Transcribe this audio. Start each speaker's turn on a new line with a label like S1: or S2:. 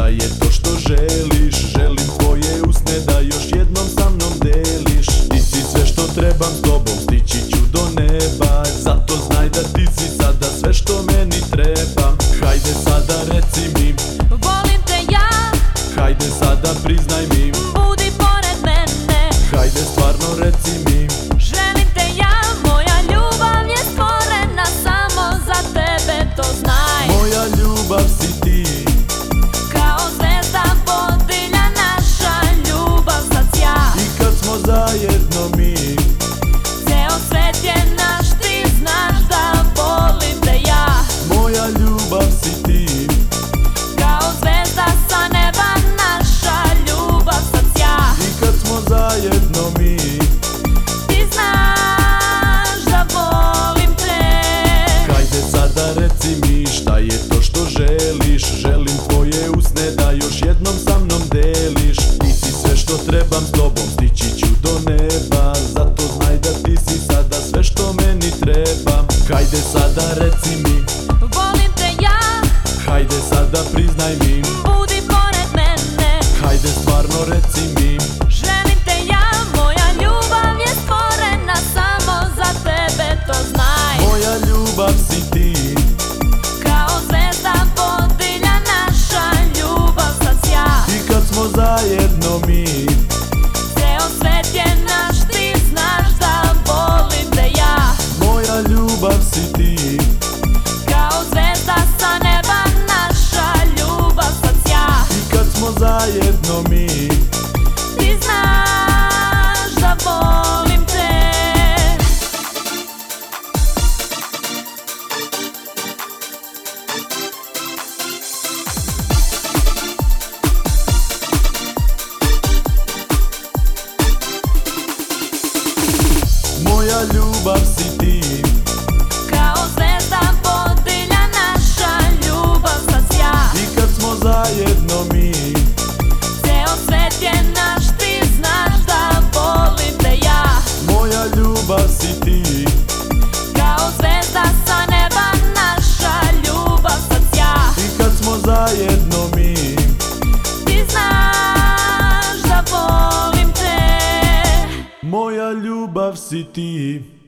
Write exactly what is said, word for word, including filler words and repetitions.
S1: je to što želiš? Želim tvoje usne da još jednom sa mnom deliš. Ti si sve što trebam, s tobom stići ću do neba. Zato znaj da ti si sada sve što meni treba. Hajde sada reci mi,
S2: volim te ja,
S1: hajde sada priznaj mi,
S2: budi pored mene.
S1: hajde stvarno reci mi,
S2: Želim te ja, moja ljubav je stvorena samo za tebe, to znaj.
S1: moja ljubav si ti.
S2: Kao zvezda vodilja naša ljubav sad sja.
S1: I kad smo zajedno mi,
S2: Ceo svet je naš, ti znaš da volim te ja.
S1: moja ljubav si ti.
S2: Kao zvezda sa neba naša ljubav sad sja.
S1: I kad smo zajedno mi,
S2: Ti znaš da volim te.
S1: hajde sada reci mi šta je to što želiš? Želim tvoje usne da još jednom sa mnom deliš. Ti si sve što trebam, s tobom stići ću do neba. Zato znaj da ti si sada sve što meni treba. Hajde sada reci mi,
S2: Volim te ja,
S1: hajde sada priznaj mi,
S2: budi pored mene.
S1: hajde stvarno reci mi,
S2: Želim te ja, moja ljubav je stvorena samo za tebe, to znaj.
S1: moja ljubav si ti.
S2: Kao zvezda vodilja naša ljubav sad sja.
S1: I kad smo zajedno mi,
S2: Ceo svet je naš, ti znaš da volim te ja.
S1: moja ljubav si ti.
S2: Kao zvezda sa neba naša ljubav sad sja.
S1: I kad smo zajedno mi,
S2: Ti znaš da volim te.
S1: moja ljubav si ti.
S2: Kao zvezda vodilja naša ljubav sad sja.
S1: I kad smo zajedno mi,
S2: Ceo svet je naš, ti znaš da volim te ja.
S1: moja ljubav si ti.
S2: Kao zvezda sa neba naša ljubav sad sja.
S1: I kad smo zajedno mi,
S2: Ti znaš da volim te.
S1: moja ljubav si ti.